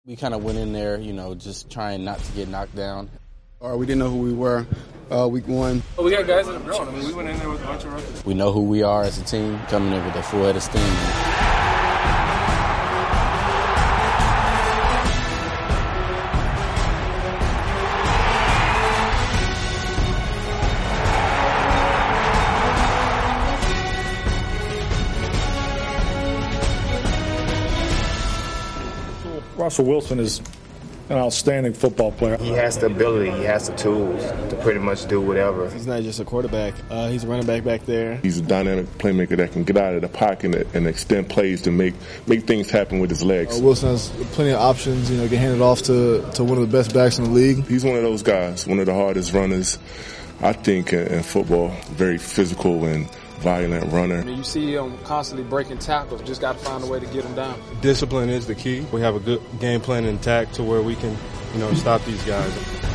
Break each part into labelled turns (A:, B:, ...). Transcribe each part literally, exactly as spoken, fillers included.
A: We kind of went in there, you know, just trying not to get knocked down.
B: Or we didn't know who we were uh, week one.
C: Well, we got guys that have grown. I mean, we went in there with a bunch of rookies.
A: We know who we are as a team, coming in with a full head of steam.
D: Russell Wilson is an outstanding football player.
E: He has the ability, he has the tools to pretty much do whatever.
F: He's not just a quarterback. Uh, he's a running back back there.
G: He's a dynamic playmaker that can get out of the pocket and extend plays to make make things happen with his legs.
F: Uh, Wilson has plenty of options, you know, get handed off to, to one of the best backs in the league.
G: He's one of those guys, one of the hardest runners, I think, in, in football. Very physical and violent runner.
C: I mean, you see him constantly breaking tackles. Just got to find a way to get him down.
H: Discipline is the key. We have a good game plan intact to where we can, you know, stop these guys.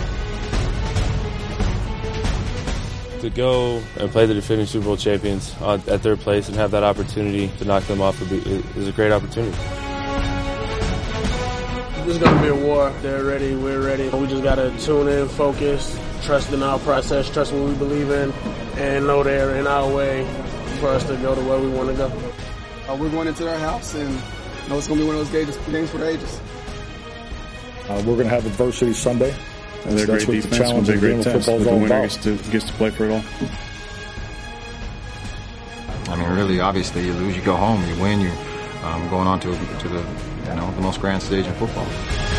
I: To go and play the defending Super Bowl champions at their place and have that opportunity to knock them off is a great opportunity.
J: This is going to be a war. They're ready. We're ready. We just got to tune in, focus, trust in our process, trust in what we believe in, and know they're in our way for us to go to where we want to go.
B: Uh, we're going into their house, and know it's going to be one of those games, games for the ages.
D: Uh, we're going to have adversity Sunday.
K: And they're
D: That's
K: great
D: what
K: defense.
D: the challenge
K: They're
D: of
K: great
D: game of
K: test.
D: football is
K: The
D: all
K: winner
D: about.
K: gets to, gets to play for it all.
L: I mean, really, obviously, you lose, you go home. You win, you're um, going on to to the you know the most grand stage in football.